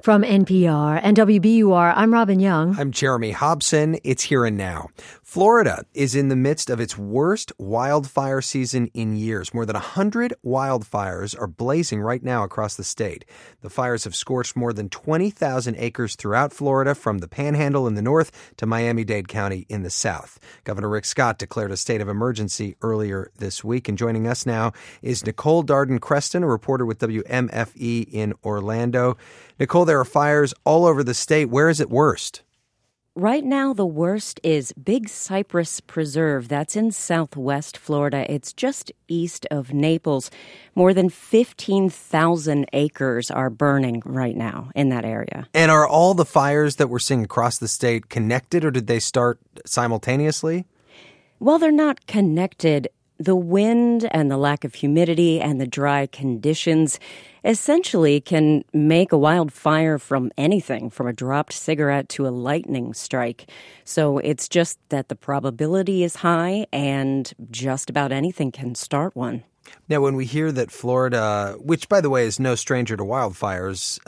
From NPR and WBUR, I'm Robin Young. I'm Jeremy Hobson. It's Here and Now. Florida is in the midst of its worst wildfire season in years. More than 100 wildfires are blazing right now across the state. The fires have scorched more than 20,000 acres throughout Florida, from the Panhandle in the north to Miami-Dade County in the south. Governor Rick Scott declared a state of emergency earlier this week. And joining us now is Nicole Darden-Creston, a reporter with WMFE in Orlando. Nicole, there are fires all over the state. Where is it worst? Right now, the worst is Big Cypress Preserve. That's in southwest Florida. It's just east of Naples. More than 15,000 acres are burning right now in that area. And are all the fires that we're seeing across the state connected, or did they start simultaneously? Well, they're not connected. The wind and the lack of humidity and the dry conditions essentially can make a wildfire from anything, from a dropped cigarette to a lightning strike. So it's just that the probability is high and just about anything can start one. Now, when we hear that Florida, which, by the way, is no stranger to wildfires,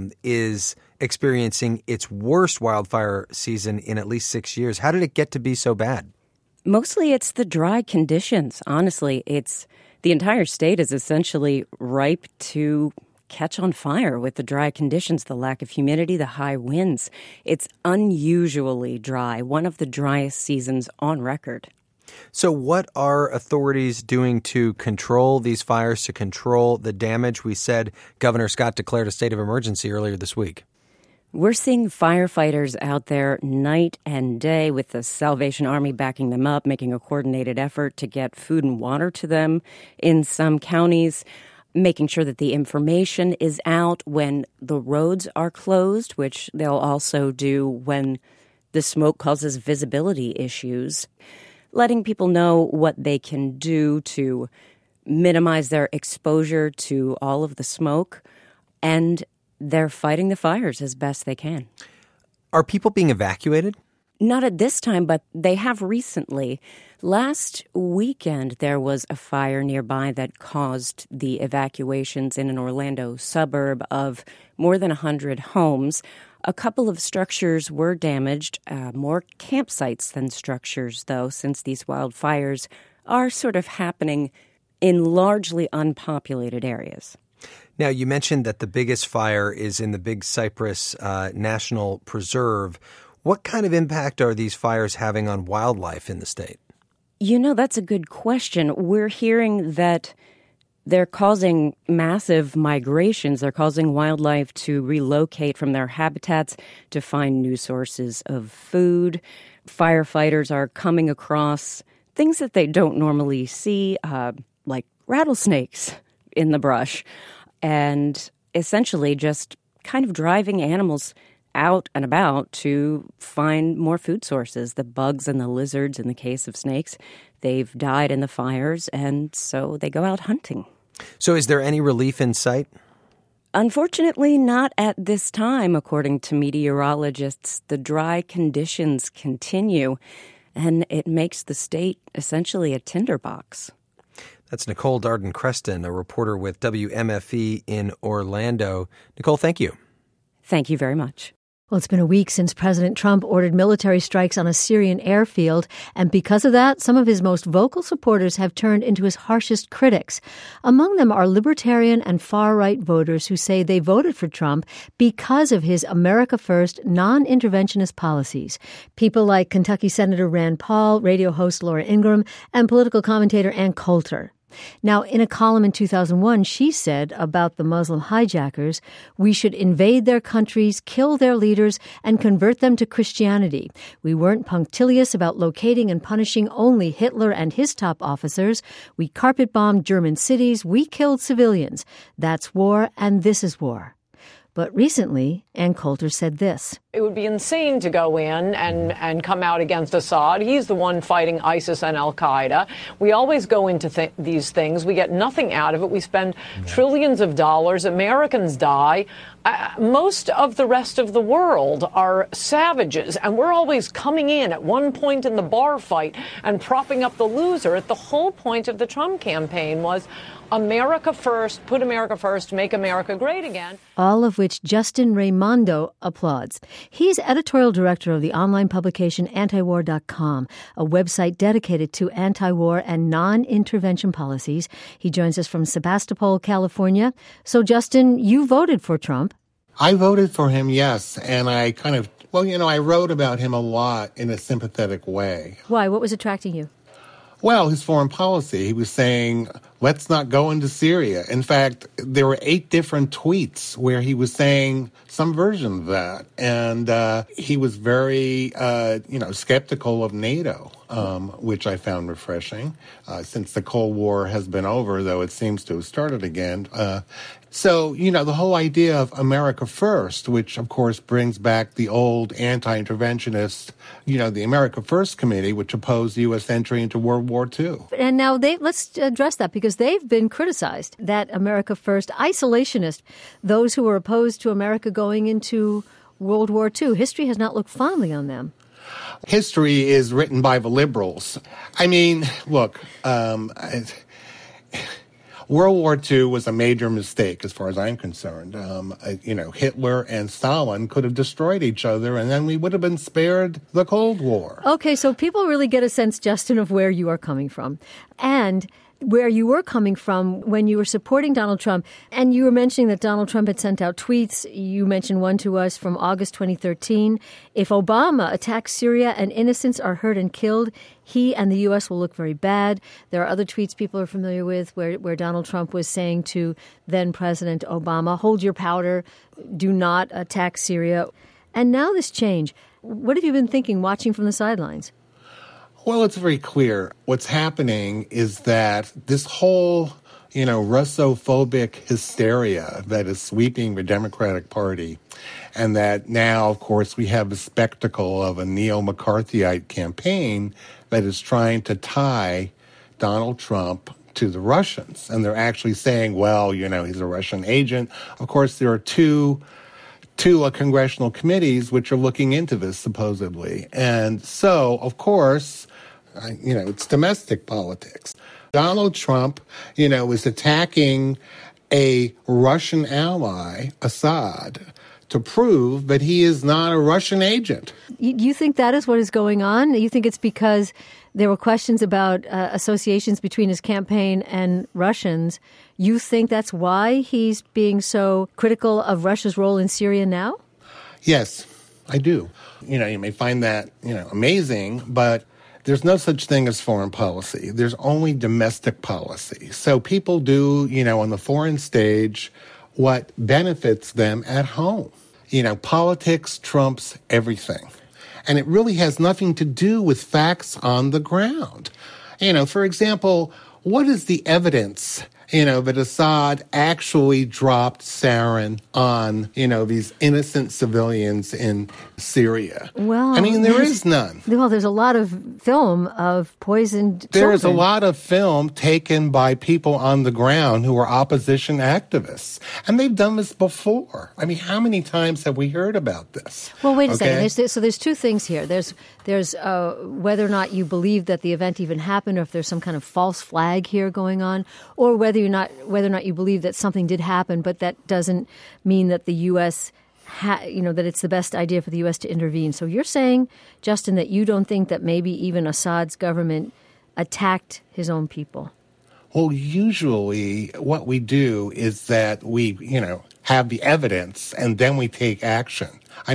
is experiencing its worst wildfire season in at least 6 years, how did it get to be so bad? Mostly it's the dry conditions. Honestly, the entire state is essentially ripe to catch on fire with the dry conditions, the lack of humidity, the high winds. It's unusually dry, one of the driest seasons on record. So what are authorities doing to control these fires, to control the damage? We said Governor Scott declared a state of emergency earlier this week. We're seeing firefighters out there night and day with the Salvation Army backing them up, making a coordinated effort to get food and water to them in some counties, making sure that the information is out when the roads are closed, which they'll also do when the smoke causes visibility issues, letting people know what they can do to minimize their exposure to all of the smoke, and they're fighting the fires as best they can. Are people being evacuated? Not at this time, but they have recently. Last weekend, there was a fire nearby that caused the evacuations in an Orlando suburb of more than 100 homes. A couple of structures were damaged, more campsites than structures, though, since these wildfires are sort of happening in largely unpopulated areas. Now, you mentioned that the biggest fire is in the Big Cypress National Preserve. What kind of impact are these fires having on wildlife in the state? You know, that's a good question. We're hearing that they're causing massive migrations. They're causing wildlife to relocate from their habitats to find new sources of food. Firefighters are coming across things that they don't normally see, like rattlesnakes in the brush, and essentially just kind of driving animals out and about to find more food sources. The bugs and the lizards, in the case of snakes, they've died in the fires, and so they go out hunting. So is there any relief in sight? Unfortunately, not at this time, according to meteorologists. The dry conditions continue, and it makes the state essentially a tinderbox. That's Nicole Darden-Creston, a reporter with WMFE in Orlando. Nicole, thank you. Thank you very much. Well, it's been a week since President Trump ordered military strikes on a Syrian airfield, and because of that, some of his most vocal supporters have turned into his harshest critics. Among them are libertarian and far-right voters who say they voted for Trump because of his America First, non-interventionist policies. People like Kentucky Senator Rand Paul, radio host Laura Ingraham, and political commentator Ann Coulter. Now, in a column in 2001, she said about the Muslim hijackers, we should invade their countries, kill their leaders, and convert them to Christianity. We weren't punctilious about locating and punishing only Hitler and his top officers. We carpet-bombed German cities. We killed civilians. That's war, and this is war. But recently, Ann Coulter said this. It would be insane to go in and come out against Assad. He's the one fighting ISIS and al-Qaeda. We always go into these things. We get nothing out of it. We spend trillions of dollars. Americans die. Most of the rest of the world are savages, and we're always coming in at one point in the bar fight and propping up the loser. The whole point of the Trump campaign was America first, put America first, make America great again. All of which Justin Raimondo applauds. He's editorial director of the online publication antiwar.com, a website dedicated to anti-war and non-intervention policies. He joins us from Sebastopol, California. So, Justin, you voted for Trump. I voted for him, yes, and I I wrote about him a lot in a sympathetic way. Why? What was attracting you? Well, his foreign policy. He was saying, let's not go into Syria. In fact, there were 8 different tweets where he was saying some version of that. And he was very, skeptical of NATO, which I found refreshing. Since the Cold War has been over, though it seems to have started again. So, the whole idea of America First, which, of course, brings back the old anti-interventionist, the America First Committee, which opposed U.S. entry into World War II. And now let's address that, because they've been criticized, that America First isolationist, those who were opposed to America going into World War II. History has not looked fondly on them. History is written by the liberals. I mean, look, World War II was a major mistake as far as I'm concerned. Hitler and Stalin could have destroyed each other, and then we would have been spared the Cold War. Okay, so people really get a sense, Justin, of where you are coming from. And where you were coming from when you were supporting Donald Trump. And you were mentioning that Donald Trump had sent out tweets. You mentioned one to us from August 2013. If Obama attacks Syria and innocents are hurt and killed, he and the U.S. will look very bad. There are other tweets people are familiar with where Donald Trump was saying to then President Obama, hold your powder, do not attack Syria. And now this change. What have you been thinking watching from the sidelines? Well, it's very clear. What's happening is that this whole, Russophobic hysteria that is sweeping the Democratic Party, and that now, of course, we have the spectacle of a neo-McCarthyite campaign that is trying to tie Donald Trump to the Russians. And they're actually saying, well, he's a Russian agent. Of course, there are two congressional committees which are looking into this, supposedly. And so, of course, it's domestic politics. Donald Trump, is attacking a Russian ally, Assad, to prove that he is not a Russian agent. You think that is what is going on? You think it's because there were questions about associations between his campaign and Russians. You think that's why he's being so critical of Russia's role in Syria now? Yes, I do. You may find that, amazing, but there's no such thing as foreign policy. There's only domestic policy. So people do, on the foreign stage, what benefits them at home. Politics trumps everything. And it really has nothing to do with facts on the ground. For example, what is the evidence, that Assad actually dropped sarin on, these innocent civilians in Syria? Well, there is none. Well, there's a lot of film of poisoned children. There is a lot of film taken by people on the ground who are opposition activists. And they've done this before. How many times have we heard about this? Well, wait a second. So there's 2 things here. There's whether or not you believe that the event even happened, or if there's some kind of false flag here going on, or whether or not you believe that something did happen, but that doesn't mean that the U.S. that it's the best idea for the U.S. to intervene. So you're saying, Justin, that you don't think that maybe even Assad's government attacked his own people? Well, usually what we do is that we, have the evidence and then we take action.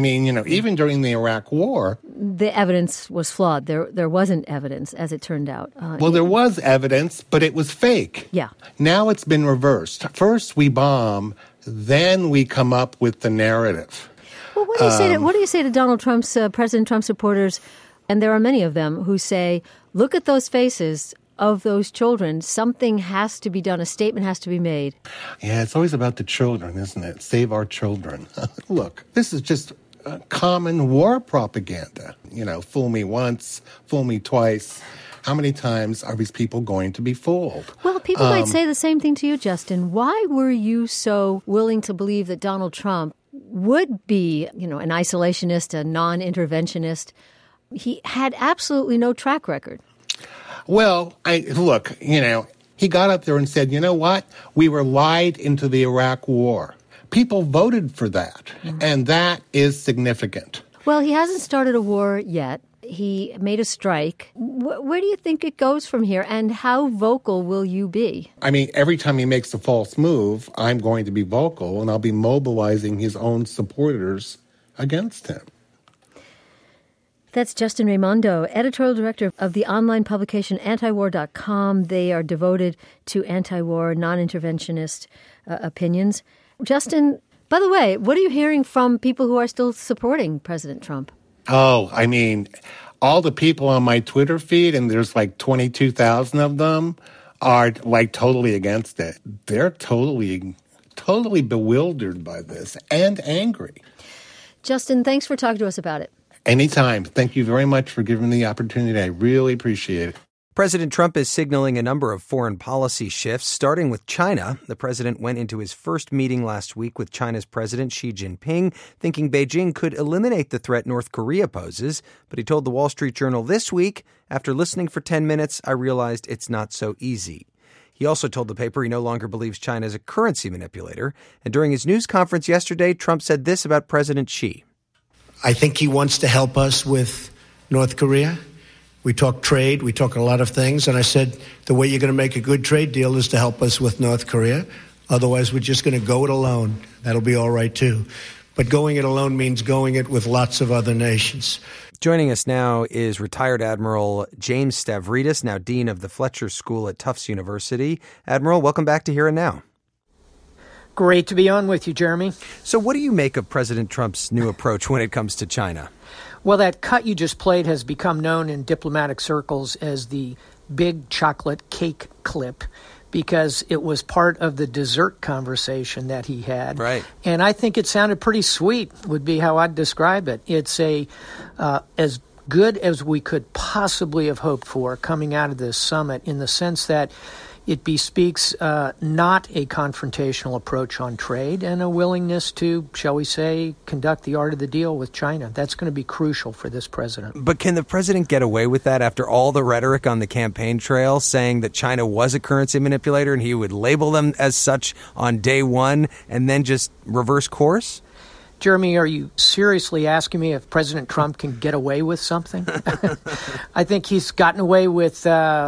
Even during the Iraq War, the evidence was flawed. There wasn't evidence, as it turned out. There was evidence, but it was fake. Yeah. Now it's been reversed. First we bomb, then we come up with the narrative. Well, what do you say to Donald Trump's President Trump supporters? And there are many of them who say, "Look at those faces of those children. Something has to be done. A statement has to be made." Yeah, it's always about the children, isn't it? Save our children. Look, this is just common war propaganda. Fool me once, fool me twice. How many times are these people going to be fooled? Well, people might say the same thing to you, Justin. Why were you so willing to believe that Donald Trump would be, an isolationist, a non-interventionist? He had absolutely no track record. Well, he got up there and said, you know what? We were lied into the Iraq war. People voted for that, and that is significant. Well, he hasn't started a war yet. He made a strike. Where do you think it goes from here, and how vocal will you be? Every time he makes a false move, I'm going to be vocal, and I'll be mobilizing his own supporters against him. That's Justin Raimondo, editorial director of the online publication antiwar.com. They are devoted to anti-war, non-interventionist opinions. Justin, by the way, what are you hearing from people who are still supporting President Trump? Oh, all the people on my Twitter feed, and there's like 22,000 of them, are like totally against it. They're totally bewildered by this and angry. Justin, thanks for talking to us about it. Anytime. Thank you very much for giving me the opportunity. I really appreciate it. President Trump is signaling a number of foreign policy shifts, starting with China. The president went into his first meeting last week with China's President Xi Jinping, thinking Beijing could eliminate the threat North Korea poses. But he told the Wall Street Journal this week, after listening for 10 minutes, I realized it's not so easy. He also told the paper he no longer believes China is a currency manipulator. And during his news conference yesterday, Trump said this about President Xi. I think he wants to help us with North Korea. We talk trade, we talk a lot of things, and I said the way you're going to make a good trade deal is to help us with North Korea. Otherwise, we're just going to go it alone. That'll be all right, too. But going it alone means going it with lots of other nations. Joining us now is retired Admiral James Stavridis, now Dean of the Fletcher School at Tufts University. Admiral, welcome back to Here and Now. Great to be on with you, Jeremy. So what do you make of President Trump's new approach when it comes to China? Well, that cut you just played has become known in diplomatic circles as the big chocolate cake clip because it was part of the dessert conversation that he had. Right. And I think it sounded pretty sweet, would be how I'd describe it. It's as good as we could possibly have hoped for coming out of this summit in the sense that it bespeaks not a confrontational approach on trade and a willingness to, shall we say, conduct the art of the deal with China. That's going to be crucial for this president. But can the president get away with that after all the rhetoric on the campaign trail saying that China was a currency manipulator and he would label them as such on day one and then just reverse course? Jeremy, are you seriously asking me if President Trump can get away with something? I think he's gotten away with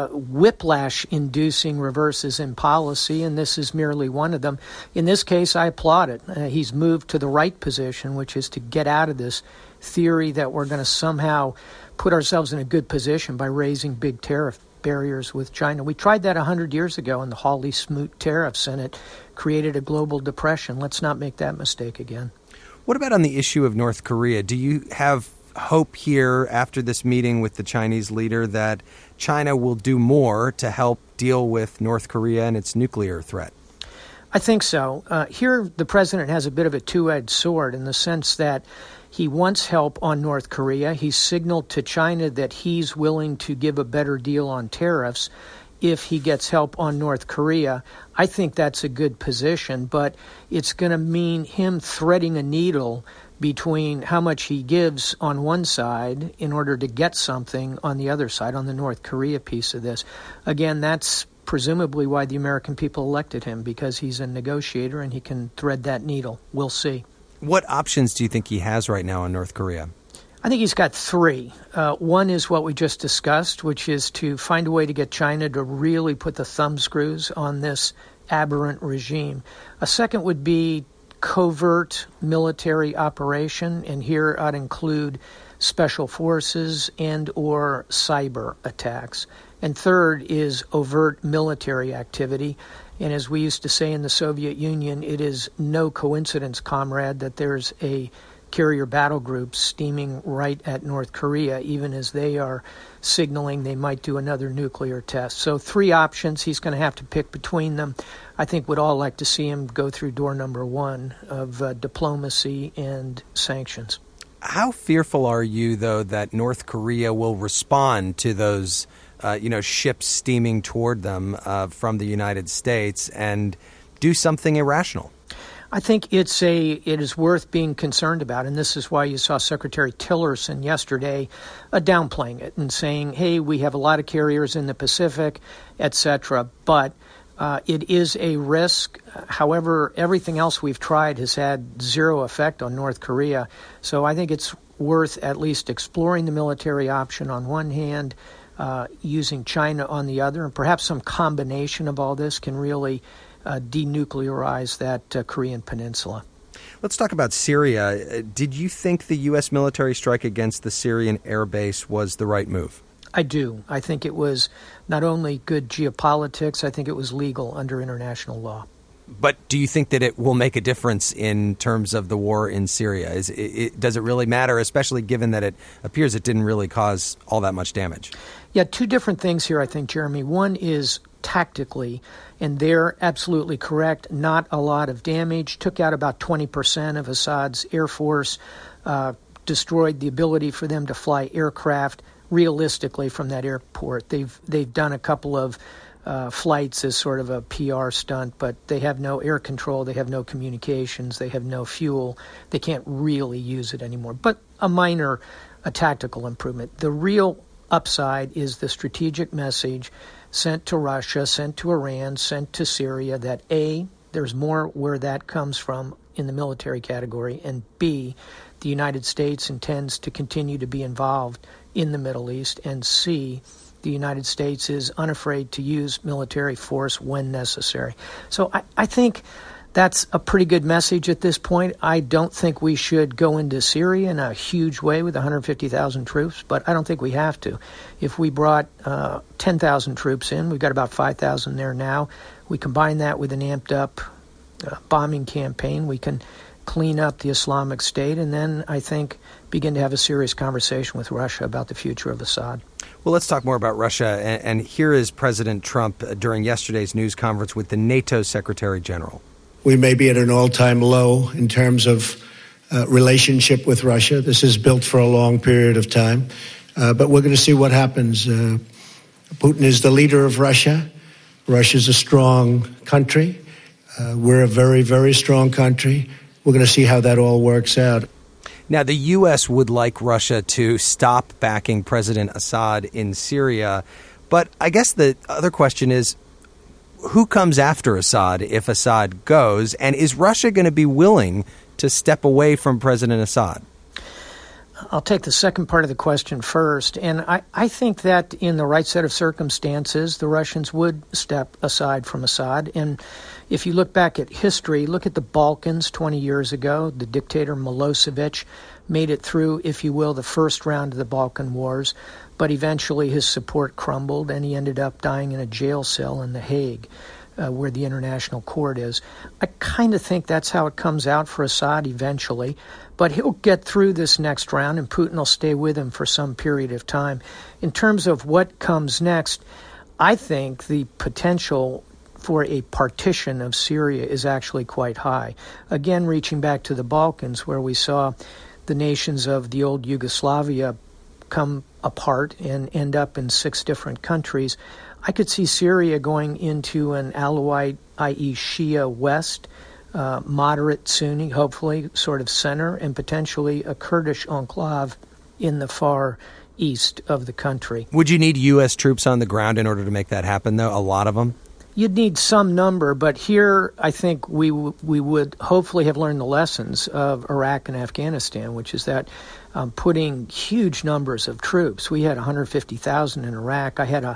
whiplash-inducing reverses in policy, and this is merely one of them. In this case, I applaud it. He's moved to the right position, which is to get out of this theory that we're going to somehow put ourselves in a good position by raising big tariff barriers with China. We tried that 100 years ago in the Hawley-Smoot tariffs, and it created a global depression. Let's not make that mistake again. What about on the issue of North Korea? Do you have hope here after this meeting with the Chinese leader that China will do more to help deal with North Korea and its nuclear threat? I think so. Here, the president has a bit of a two-edged sword in the sense that he wants help on North Korea. He's signaled to China that he's willing to give a better deal on tariffs if he gets help on North Korea. I think that's a good position, but it's going to mean him threading a needle between how much he gives on one side in order to get something on the other side, on the North Korea piece of this. Again, that's presumably why the American people elected him, because he's a negotiator and he can thread that needle. We'll see. What options do you think he has right now on North Korea? I think he's got three. One is what we just discussed, which is to find a way to get China to really put the thumb screws on this aberrant regime. A second would be covert military operation, and here I'd include special forces and or cyber attacks. And third is overt military activity. And as we used to say in the Soviet Union, it is no coincidence, comrade, that there's a carrier battle group steaming right at North Korea, even as they are signaling they might do another nuclear test. So three options. He's going to have to pick between them. I think we'd all like to see him go through door number one of diplomacy and sanctions. How fearful are you, though, that North Korea will respond to those, ships steaming toward them from the United States and do something irrational? I think it is worth being concerned about, and this is why you saw Secretary Tillerson yesterday downplaying it and saying, hey, we have a lot of carriers in the Pacific, etc., but it is a risk. However, everything else we've tried has had zero effect on North Korea, so I think it's worth at least exploring the military option on one hand, using China on the other, and perhaps some combination of all this can really denuclearize that Korean peninsula. Let's talk about Syria. Did you think the U.S. military strike against the Syrian air base was the right move? I do. I think it was not only good geopolitics, I think it was legal under international law. But do you think that it will make a difference in terms of the war in Syria? Does it really matter, especially given that it appears it didn't really cause all that much damage? Yeah, two different things here, I think, Jeremy. One is tactically, and they're absolutely correct, not a lot of damage, took out about 20% of Assad's air force, destroyed the ability for them to fly aircraft realistically from that airport. They've done a couple of flights as sort of a PR stunt, but they have no air control, they have no communications, they have no fuel. They can't really use it anymore. But a tactical improvement. The real upside is the strategic message sent to Russia, sent to Iran, sent to Syria that A, there's more where that comes from in the military category, and B, the United States intends to continue to be involved in the Middle East, and C, the United States is unafraid to use military force when necessary. So I think that's a pretty good message at this point. I don't think we should go into Syria in a huge way with 150,000 troops, but I don't think we have to. If we brought 10,000 troops in, we've got about 5,000 there now. We combine that with an amped-up bombing campaign, we can clean up the Islamic State, and then I think begin to have a serious conversation with Russia about the future of Assad. Well, let's talk more about Russia. And here is President Trump during yesterday's news conference with the NATO Secretary General. We may be at an all-time low in terms of relationship with Russia. This is built for a long period of time, but we're going to see what happens. Putin is the leader of Russia. Russia's a strong country. We're a very, very strong country. We're going to see how that all works out. Now, the U.S. would like Russia to stop backing President Assad in Syria, but I guess the other question is, who comes after Assad if Assad goes, and is Russia going to be willing to step away from President Assad? I'll take the second part of the question first, and I think that in the right set of circumstances, the Russians would step aside from Assad. And if you look back at history, look at the Balkans 20 years ago. The dictator Milosevic made it through, if you will, the first round of the Balkan Wars, but eventually his support crumbled, and he ended up dying in a jail cell in The Hague, where the International Court is. I kind of think that's how it comes out for Assad eventually, but he'll get through this next round, and Putin will stay with him for some period of time. In terms of what comes next, I think the potential for a partition of Syria is actually quite high. Again, reaching back to the Balkans, where we saw the nations of the old Yugoslavia come apart and end up in 6 different countries, I could see Syria going into an Alawite, i.e. Shia West, moderate Sunni, hopefully, sort of center, and potentially a Kurdish enclave in the far east of the country. Would you need U.S. troops on the ground in order to make that happen, though? A lot of them? You'd need some number, but here I think we would hopefully have learned the lessons of Iraq and Afghanistan, which is that putting huge numbers of troops. We had 150,000 in Iraq. I had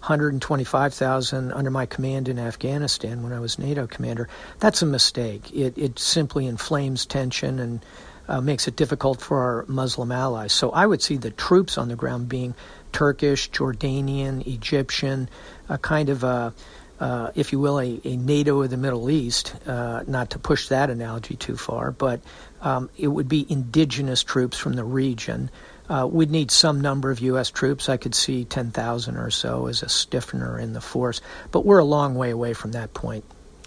125,000 under my command in Afghanistan when I was NATO commander. That's a mistake. It simply inflames tension and makes it difficult for our Muslim allies. So I would see the troops on the ground being Turkish, Jordanian, Egyptian, a kind of a if you will, a NATO of the Middle East, not to push that analogy too far, but it would be indigenous troops from the region. We'd need some number of U.S. troops. I could see 10,000 or so as a stiffener in the force, but we're a long way away from that point.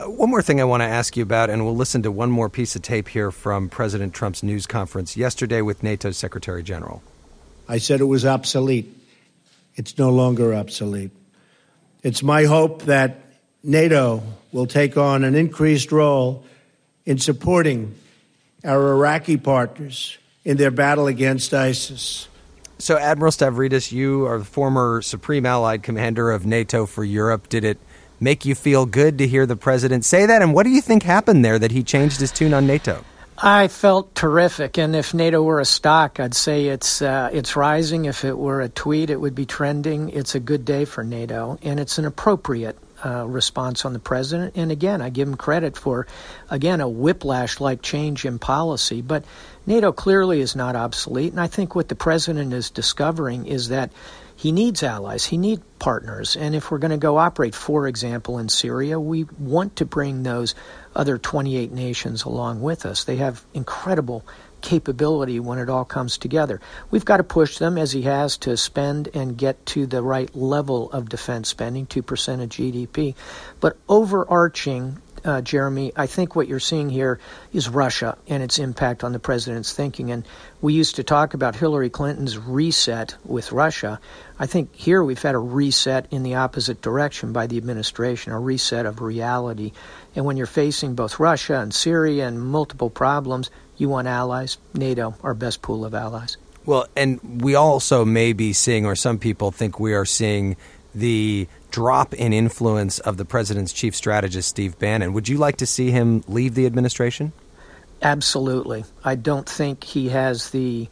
One more thing I want to ask you about, and we'll listen to one more piece of tape here from President Trump's news conference yesterday with NATO's Secretary General. I said it was obsolete. It's no longer obsolete. It's my hope that NATO will take on an increased role in supporting our Iraqi partners in their battle against ISIS. So, Admiral Stavridis, you are the former Supreme Allied Commander of NATO for Europe. Did it make you feel good to hear the president say that? And what do you think happened there that he changed his tune on NATO? I felt terrific, and if NATO were a stock, I'd say it's rising. If it were a tweet, it would be trending. It's a good day for NATO, and it's an appropriate response on the president. And again, I give him credit for, again, a whiplash-like change in policy. But NATO clearly is not obsolete, and I think what the president is discovering is that he needs allies, he needs partners, and if we're going to go operate, for example, in Syria, we want to bring those other 28 nations along with us. They have incredible capability when it all comes together. We've got to push them, as he has, to spend and get to the right level of defense spending, 2% of GDP. But overarching, Jeremy, I think what you're seeing here is Russia and its impact on the president's thinking. And we used to talk about Hillary Clinton's reset with Russia. I think here we've had a reset in the opposite direction by the administration, a reset of reality. And when you're facing both Russia and Syria and multiple problems, you want allies. NATO, our best pool of allies. Well, and we also may be seeing, or some people think we are seeing, the drop in influence of the president's chief strategist, Steve Bannon. Would you like to see him leave the administration? Absolutely. I don't think he has the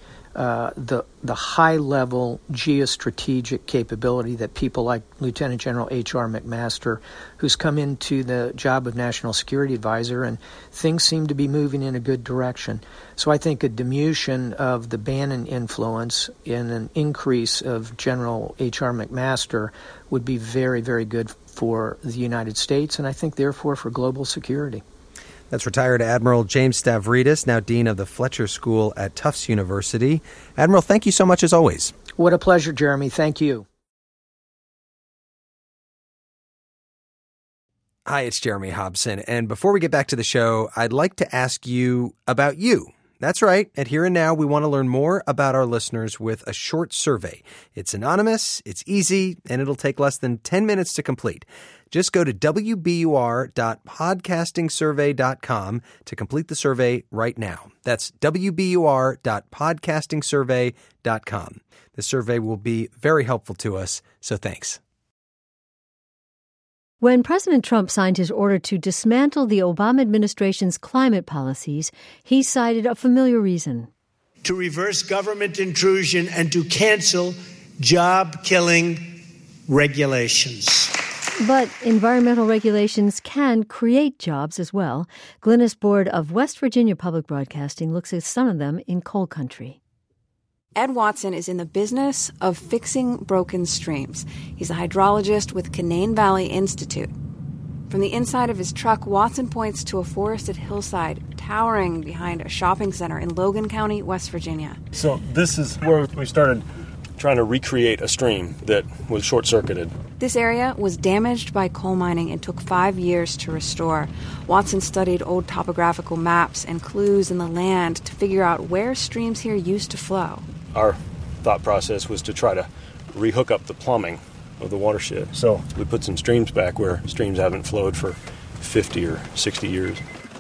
high-level geostrategic capability that people like Lieutenant General H.R. McMaster, who's come into the job of National Security Advisor, and things seem to be moving in a good direction. So I think a diminution of the Bannon influence and an increase of General H.R. McMaster would be very, very good for the United States, and I think, therefore, for global security. That's retired Admiral James Stavridis, now Dean of the Fletcher School at Tufts University. Admiral, thank you so much as always. What a pleasure, Jeremy. Thank you. Hi, it's Jeremy Hobson. And before we get back to the show, I'd like to ask you about you. That's right. At Here and Now, we want to learn more about our listeners with a short survey. It's anonymous, it's easy, and it'll take less than 10 minutes to complete. Just go to wbur.podcastingsurvey.com to complete the survey right now. That's wbur.podcastingsurvey.com. The survey will be very helpful to us, so thanks. When President Trump signed his order to dismantle the Obama administration's climate policies, he cited a familiar reason. To reverse government intrusion and to cancel job-killing regulations. But environmental regulations can create jobs as well. Glynis Board of West Virginia Public Broadcasting looks at some of them in coal country. Ed Watson is in the business of fixing broken streams. He's a hydrologist with Canaan Valley Institute. From the inside of his truck, Watson points to a forested hillside towering behind a shopping center in Logan County, West Virginia. So this is where we started trying to recreate a stream that was short-circuited. This area was damaged by coal mining and took 5 years to restore. Watson studied old topographical maps and clues in the land to figure out where streams here used to flow. Our thought process was to try to rehook up the plumbing of the watershed. So we put some streams back where streams haven't flowed for 50 or 60 years.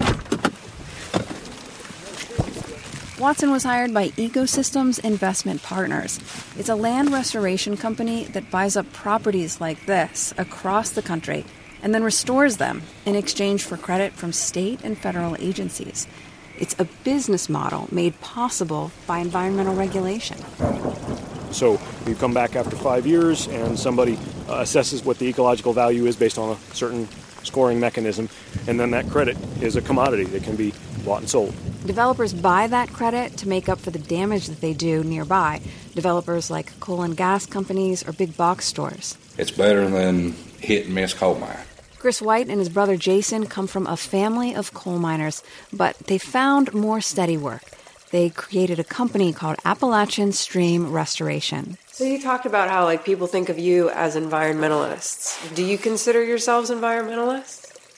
Watson was hired by Ecosystems Investment Partners. It's a land restoration company that buys up properties like this across the country and then restores them in exchange for credit from state and federal agencies. It's a business model made possible by environmental regulation. So you come back after 5 years and somebody assesses what the ecological value is based on a certain scoring mechanism, and then that credit is a commodity that can be bought and sold. Developers buy that credit to make up for the damage that they do nearby. Developers like coal and gas companies or big box stores. It's better than hit and miss coal mine. Chris White and his brother Jason come from a family of coal miners, but they found more steady work. They created a company called Appalachian Stream Restoration. So you talked about how people think of you as environmentalists. Do you consider yourselves environmentalists?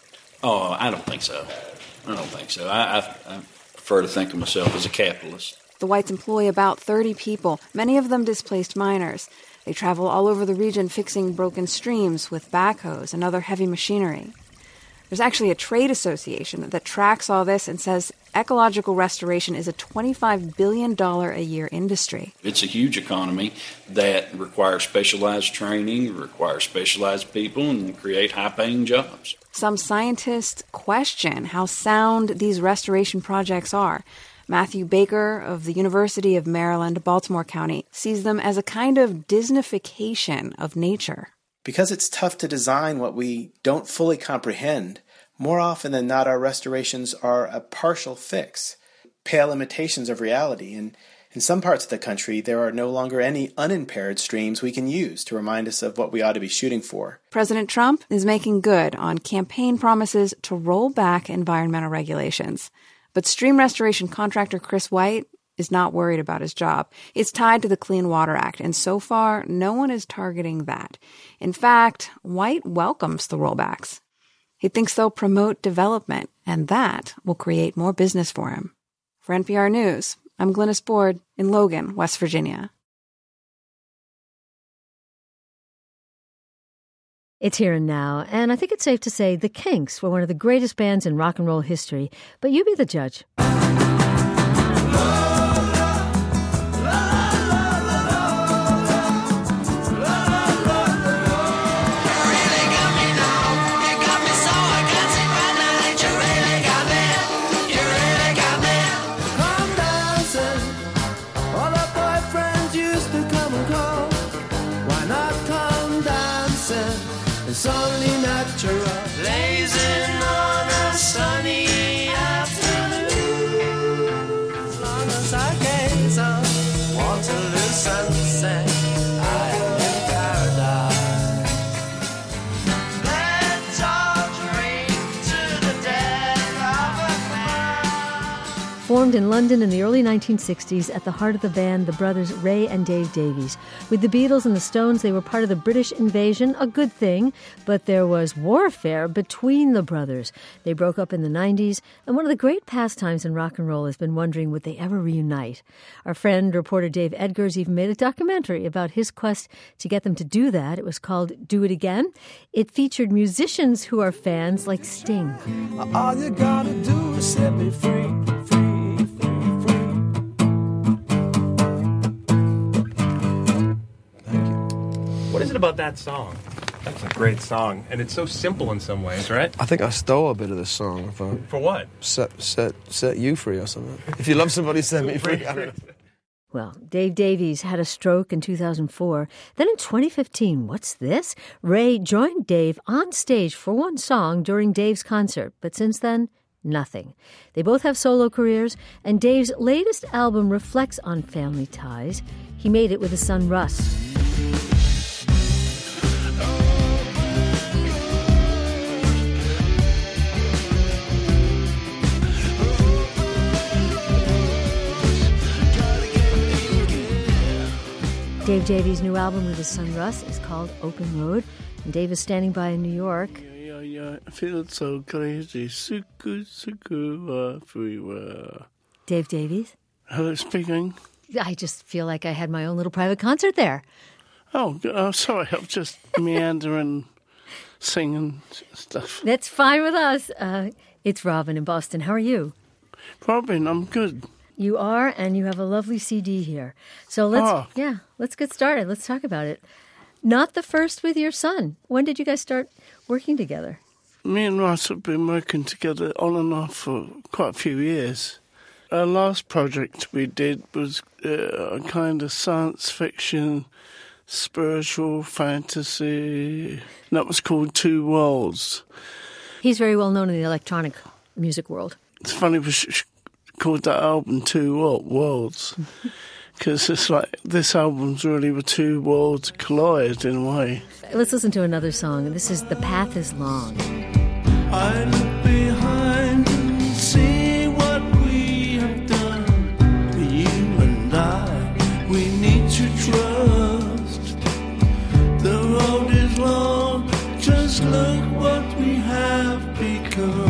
Oh, I don't think so. I prefer to think of myself as a capitalist. The Whites employ about 30 people, many of them displaced miners. They travel all over the region fixing broken streams with backhoes and other heavy machinery. There's actually a trade association that tracks all this and says ecological restoration is a $25 billion a year industry. It's a huge economy that requires specialized training, requires specialized people, and create high-paying jobs. Some scientists question how sound these restoration projects are. Matthew Baker of the University of Maryland, Baltimore County, sees them as a kind of Disneyfication of nature. Because it's tough to design what we don't fully comprehend, more often than not our restorations are a partial fix, pale imitations of reality, and in some parts of the country there are no longer any unimpaired streams we can use to remind us of what we ought to be shooting for. President Trump is making good on campaign promises to roll back environmental regulations. But stream restoration contractor Chris White is not worried about his job. It's tied to the Clean Water Act, and so far, no one is targeting that. In fact, White welcomes the rollbacks. He thinks they'll promote development, and that will create more business for him. For NPR News, I'm Glynis Board in Logan, West Virginia. It's Here and Now, and I think it's safe to say the Kinks were one of the greatest bands in rock and roll history, but you be the judge. It's only natural. Blazing on a sunny afternoon. As long as I gaze on Waterloo sunset, I am in paradise. Let's all drink to the death of a man. Formed in London in the early 1960s, at the heart of the band, the brothers Ray and Dave Davies. With the Beatles and the Stones, they were part of the British invasion, a good thing, but there was warfare between the brothers. They broke up in the 90s, and one of the great pastimes in rock and roll has been wondering, would they ever reunite? Our friend, reporter Dave Edgars, even made a documentary about his quest to get them to do that. It was called Do It Again. It featured musicians who are fans like Sting. All you gotta do is set me free, free. What is it about that song? That's a great song, and it's so simple in some ways, right? I think I stole a bit of this song. For what? Set you free or something. If you love somebody, set me free. Well, Dave Davies had a stroke in 2004. Then in 2015, what's this? Ray joined Dave on stage for one song during Dave's concert, but since then, nothing. They both have solo careers, and Dave's latest album reflects on family ties. He made it with his son Russ. Dave Davies' new album with his son Russ is called Open Road, and Dave is standing by in New York. Yeah, I feel so crazy. Suku, everywhere. Dave Davies? Hello, speaking. I just feel like I had my own little private concert there. Oh, sorry, I'm just meandering, singing stuff. That's fine with us. It's Robin in Boston. How are you? Robin, I'm good. You are, and you have a lovely CD here. So let's get started. Let's talk about it. Not the first with your son. When did you guys start working together? Me and Russ have been working together on and off for quite a few years. Our last project we did was a kind of science fiction, spiritual fantasy. That was called Two Worlds. He's very well known in the electronic music world. It's funny we called that album Two Worlds, because it's like this album's really where two worlds collide in a way. Let's listen to another song. This is The Path Is Long. I look behind and see what we have done. You and I, we need to trust. The road is long, just look what we have become.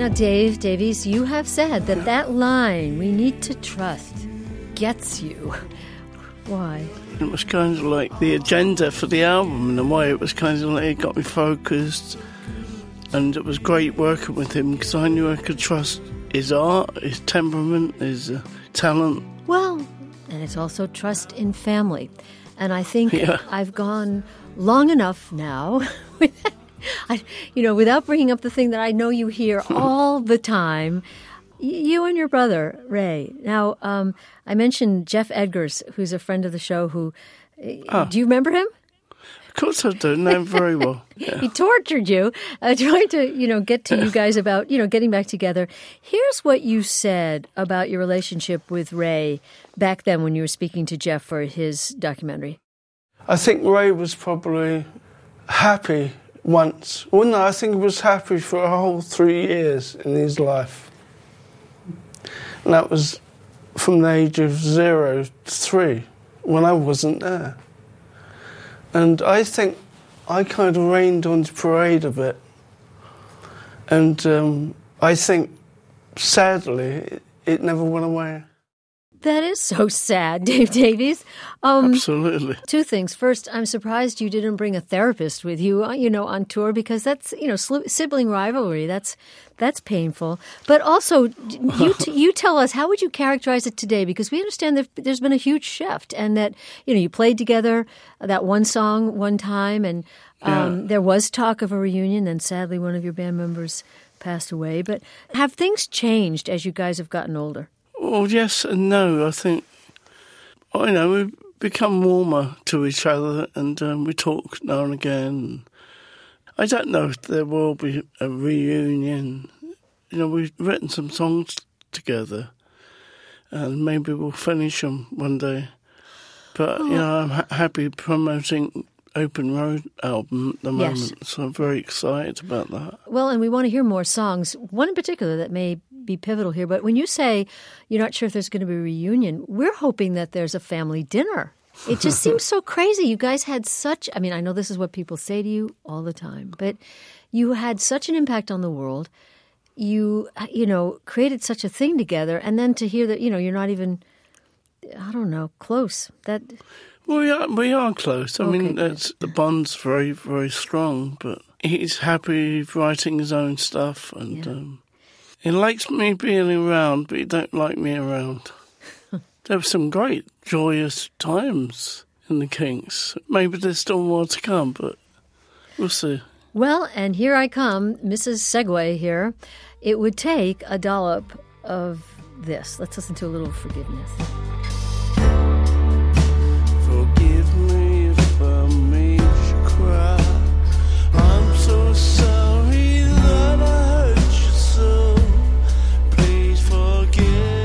Now, Dave Davies, you have said that line, "we need to trust," gets you. Why? It was kind of like the agenda for the album in a way. It was kind of like it got me focused, and it was great working with him because I knew I could trust his art, his temperament, his talent. Well, and it's also trust in family. And I think I've gone long enough now, without bringing up the thing that I know you hear all the time. You and your brother, Ray. Now, I mentioned Jeff Edgars, who's a friend of the show, who... Do you remember him? Of course I do. Know him very well. Yeah. He tortured you, trying to, get to you guys about, getting back together. Here's what you said about your relationship with Ray back then when you were speaking to Jeff for his documentary. I think Ray was probably happy once. Well, no, I think he was happy for a whole 3 years in his life. And that was from the age of 0 to 3, when I wasn't there. And I think I kind of rained on the parade a bit. And I think, sadly, it never went away. That is so sad, Dave Davies. Absolutely. Two things. First, I'm surprised you didn't bring a therapist with you, on tour, because that's, sibling rivalry. That's painful. But also, you tell us, how would you characterize it today? Because we understand that there's been a huge shift, and that, you played together that one song one time, and there was talk of a reunion, and sadly one of your band members passed away. But have things changed as you guys have gotten older? Well, yes and no. I think, we've become warmer to each other, and we talk now and again. I don't know if there will be a reunion. We've written some songs together, and maybe we'll finish them one day. But, I'm happy promoting Open Road album at the moment, so I'm very excited about that. Well, and we want to hear more songs, one in particular that may be pivotal here. But when you say you're not sure if there's going to be a reunion, we're hoping that there's a family dinner. It just seems so crazy. You guys had such, I know this is what people say to you all the time, but you had such an impact on the world. You created such a thing together, and then to hear that, you're not even, close. That... We are close. I mean, the bond's very, very strong, but he's happy writing his own stuff, and he likes me being around, but he don't like me around. There were some great, joyous times in the Kinks. Maybe there's still more to come, but we'll see. Well, and here I come, Mrs. Segway here. It would take a dollop of this. Let's listen to a little Forgiveness. Forgive me if I made you cry. I'm so sorry that I hurt you so. Please forgive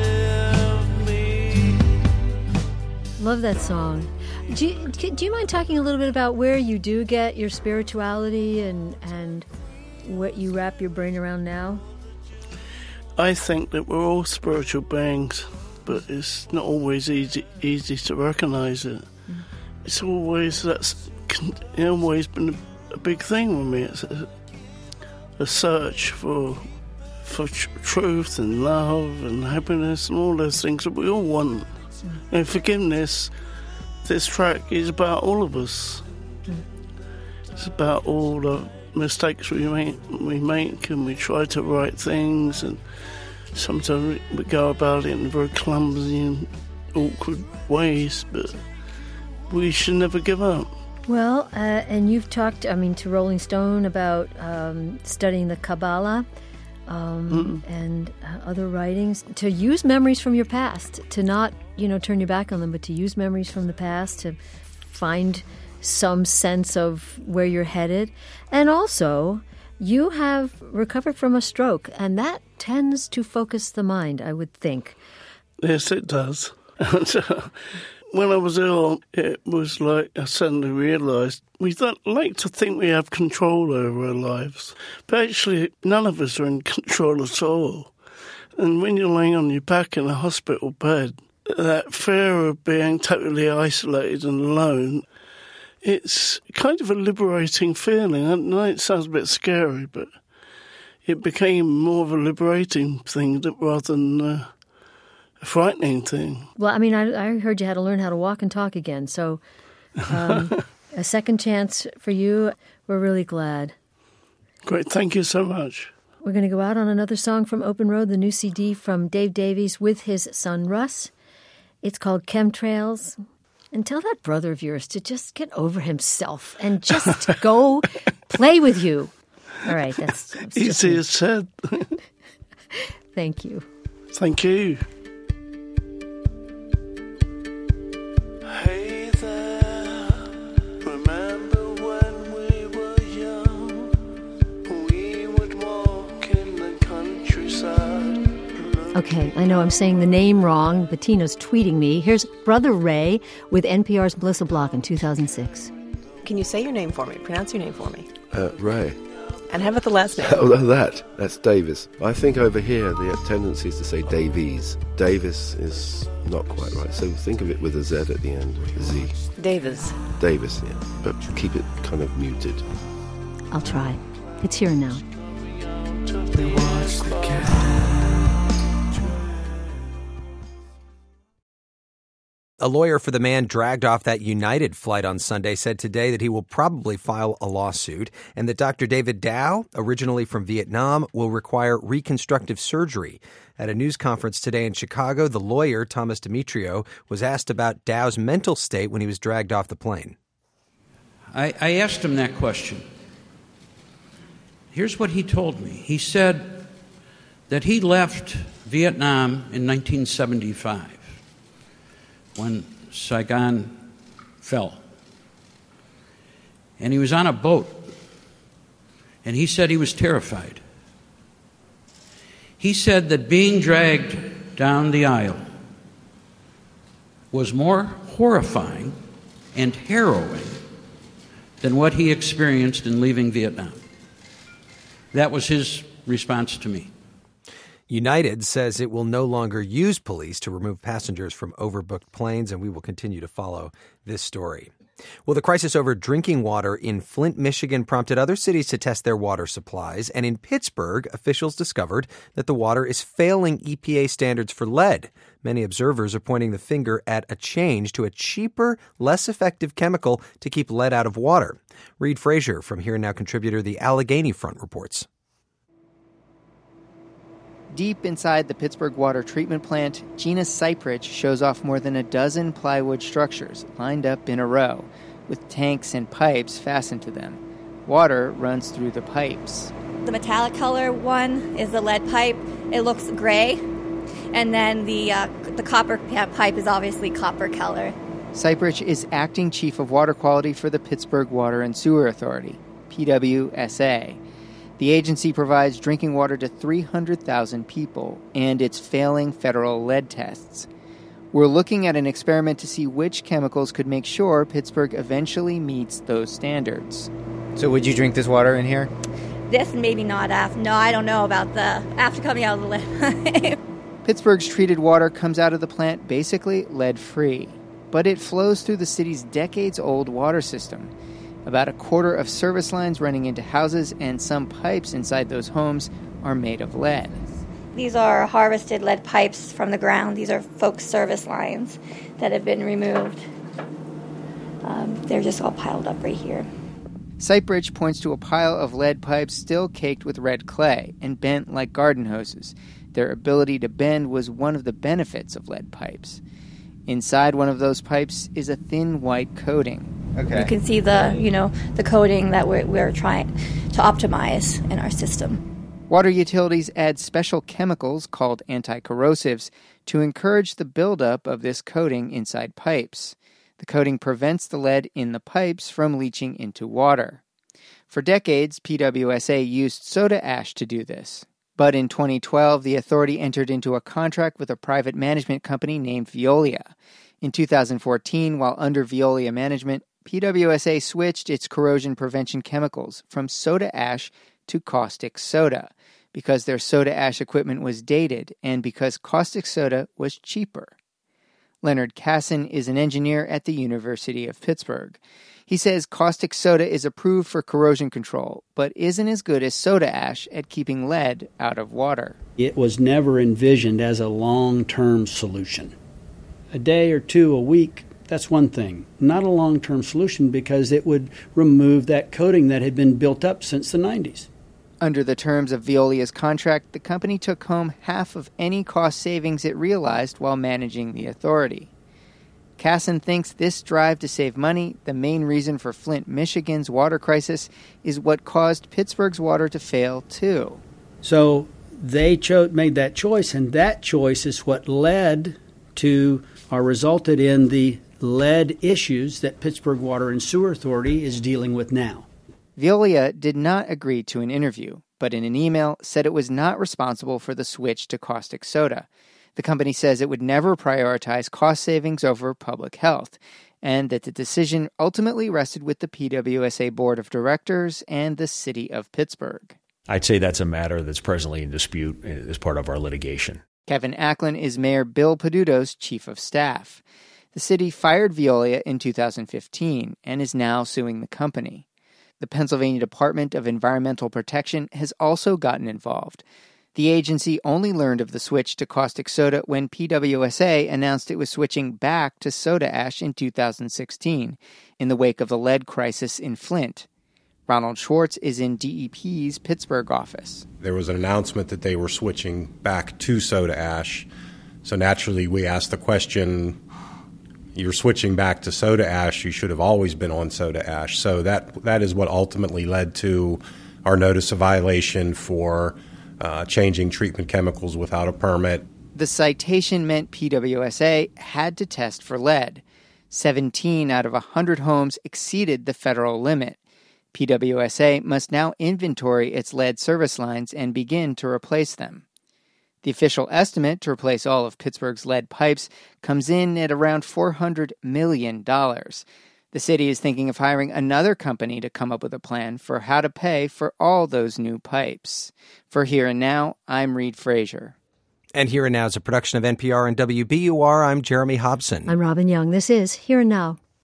me. Love that song. Do you mind talking a little bit about where you do get your spirituality and what you wrap your brain around now? I think that we're all spiritual beings, but it's not always easy to recognise it. It's always always been a big thing with me. It's a search for truth and love and happiness and all those things that we all want. And forgiveness, this track is about all of us. It's about all the mistakes we make, and we try to right things, and sometimes we go about it in very clumsy and awkward ways, but we should never give up. Well, and you've talked, to Rolling Stone about studying the Kabbalah and other writings, to use memories from your past, to not, turn your back on them, but to use memories from the past to find some sense of where you're headed. And also, you have recovered from a stroke, and that tends to focus the mind, I would think. Yes, it does. When I was ill, it was like I suddenly realised we like to think we have control over our lives, but actually none of us are in control at all. And when you're laying on your back in a hospital bed, that fear of being totally isolated and alone, it's kind of a liberating feeling. I know it sounds a bit scary, but it became more of a liberating thing rather than a frightening thing. Well, I mean, I heard you had to learn how to walk and talk again. So a second chance for you. We're really glad. Great. Thank you so much. We're going to go out on another song from Open Road, the new CD from Dave Davies with his son Russ. It's called Chemtrails. And tell that brother of yours to just get over himself and just go play with you. All right, that's easy as said. Thank you. Thank you. Hey there, remember when we were young? We would walk in the countryside. Okay, I know I'm saying the name wrong. Bettina's tweeting me. Here's Brother Ray with NPR's Melissa Block in 2006. Can you say your name for me? Pronounce your name for me. Ray. And how about the last name? Oh, that's Davis. I think over here the tendency is to say Davies. Davis is not quite right, so think of it with a Z at the end. Z. Davis. Davis, yeah. But keep it kind of muted. I'll try. It's here and now. We watch the cat. A lawyer for the man dragged off that United flight on Sunday said today that he will probably file a lawsuit and that Dr. David Dow, originally from Vietnam, will require reconstructive surgery. At a news conference today in Chicago, the lawyer, Thomas Demetrio, was asked about Dow's mental state when he was dragged off the plane. I asked him that question. Here's what he told me. He said that he left Vietnam in 1975. When Saigon fell. And he was on a boat. And he said he was terrified. He said that being dragged down the aisle was more horrifying and harrowing than what he experienced in leaving Vietnam. That was his response to me. United says it will no longer use police to remove passengers from overbooked planes, and we will continue to follow this story. Well, the crisis over drinking water in Flint, Michigan prompted other cities to test their water supplies, and in Pittsburgh, officials discovered that the water is failing EPA standards for lead. Many observers are pointing the finger at a change to a cheaper, less effective chemical to keep lead out of water. Reed Frazier from Here and Now contributor The Allegheny Front reports. Deep inside the Pittsburgh water treatment plant, Gina Cyprich shows off more than a dozen plywood structures lined up in a row, with tanks and pipes fastened to them. Water runs through the pipes. The metallic color one is the lead pipe. It looks gray. And then the copper pipe is obviously copper color. Cyprich is acting chief of water quality for the Pittsburgh Water and Sewer Authority, PWSA. The agency provides drinking water to 300,000 people, and it's failing federal lead tests. We're looking at an experiment to see which chemicals could make sure Pittsburgh eventually meets those standards. So would you drink this water in here? This maybe not after. No, I don't know about after coming out of the lead. Pittsburgh's treated water comes out of the plant basically lead-free, but it flows through the city's decades-old water system. About a quarter of service lines running into houses and some pipes inside those homes are made of lead. These are harvested lead pipes from the ground. These are folks' service lines that have been removed. They're just all piled up right here. Cyprich points to a pile of lead pipes still caked with red clay and bent like garden hoses. Their ability to bend was one of the benefits of lead pipes. Inside one of those pipes is a thin white coating. Okay. You can see the coating that we're trying to optimize in our system. Water utilities add special chemicals called anti-corrosives to encourage the buildup of this coating inside pipes. The coating prevents the lead in the pipes from leaching into water. For decades, PWSA used soda ash to do this. But in 2012, the authority entered into a contract with a private management company named Veolia. In 2014, while under Veolia management, PWSA switched its corrosion prevention chemicals from soda ash to caustic soda because their soda ash equipment was dated and because caustic soda was cheaper. Leonard Casson is an engineer at the University of Pittsburgh. He says caustic soda is approved for corrosion control, but isn't as good as soda ash at keeping lead out of water. It was never envisioned as a long-term solution. A day or two, a week, that's one thing. Not a long-term solution because it would remove that coating that had been built up since the 90s. Under the terms of Veolia's contract, the company took home half of any cost savings it realized while managing the authority. Casson thinks this drive to save money, the main reason for Flint, Michigan's water crisis, is what caused Pittsburgh's water to fail, too. So they made that choice, and that choice is what led to or resulted in the lead issues that Pittsburgh Water and Sewer Authority is dealing with now. Veolia did not agree to an interview, but in an email said it was not responsible for the switch to caustic soda. The company says it would never prioritize cost savings over public health, and that the decision ultimately rested with the PWSA Board of Directors and the City of Pittsburgh. I'd say that's a matter that's presently in dispute as part of our litigation. Kevin Acklin is Mayor Bill Peduto's chief of staff. The city fired Veolia in 2015 and is now suing the company. The Pennsylvania Department of Environmental Protection has also gotten involved. The agency only learned of the switch to caustic soda when PWSA announced it was switching back to soda ash in 2016, in the wake of the lead crisis in Flint. Ronald Schwartz is in DEP's Pittsburgh office. There was an announcement that they were switching back to soda ash. So naturally we asked the question, you're switching back to soda ash, you should have always been on soda ash. So that is what ultimately led to our notice of violation for changing treatment chemicals without a permit. The citation meant PWSA had to test for lead. 17 out of 100 homes exceeded the federal limit. PWSA must now inventory its lead service lines and begin to replace them. The official estimate to replace all of Pittsburgh's lead pipes comes in at around $400 million. The city is thinking of hiring another company to come up with a plan for how to pay for all those new pipes. For Here and Now, I'm Reed Frazier. And Here and Now is a production of NPR and WBUR. I'm Jeremy Hobson. I'm Robin Young. This is Here and Now.